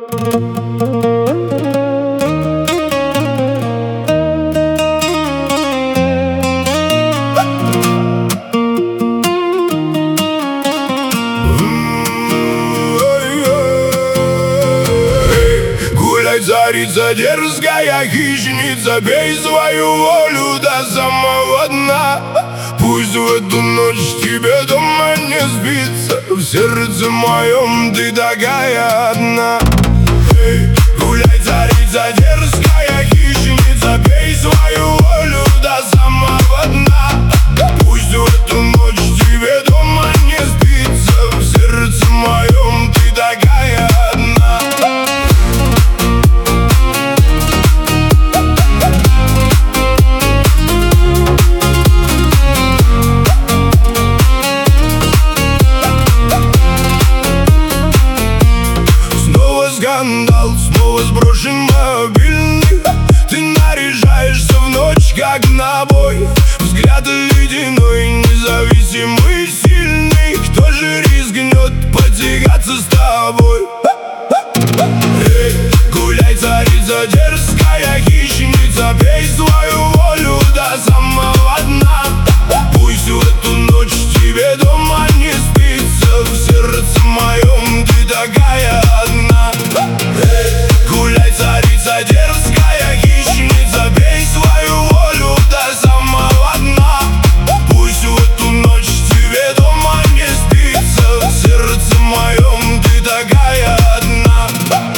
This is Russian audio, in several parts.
Царица дерзкая хищница, пей свою волю до самого дна. Пусть в эту ночь тебе дома не спится, в сердце моем ты такая одна. Эй, гуляй, царица дерзкая хищница, пей свою волю до самого дна. Пусть в эту ночь тебе дома не спится, в сердце моем ты такая одна. Скандал, снова сброшен мобильный. Ты наряжаешься в ночь, как на бой. Взгляд ледяной, независимый, сильный. Кто же рискнет потягаться с тобой? Эй, гуляй, царица дерзкая хищница, пей свою волю до самого дна. Пусть в эту ночь тебе дома не спится, в сердце моем ты такая одна. Гуляй, царица дерзкая хищница, пей свою волю до самого дна. Пусть в эту ночь тебе дома не спится, в сердце моем ты такая одна.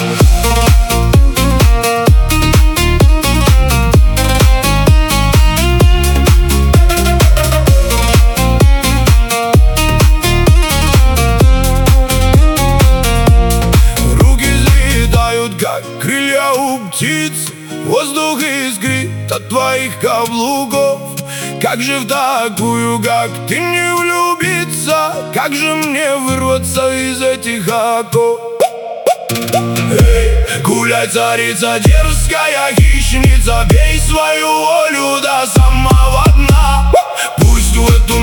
Как крылья у птиц, воздух искрит от твоих каблуков. Как же в такую, как ты, не влюбиться? Как же мне вырваться из этих оков? Эй, гуляй, царица дерзкая хищница, пей свою волю до самого дна. Пусть в эту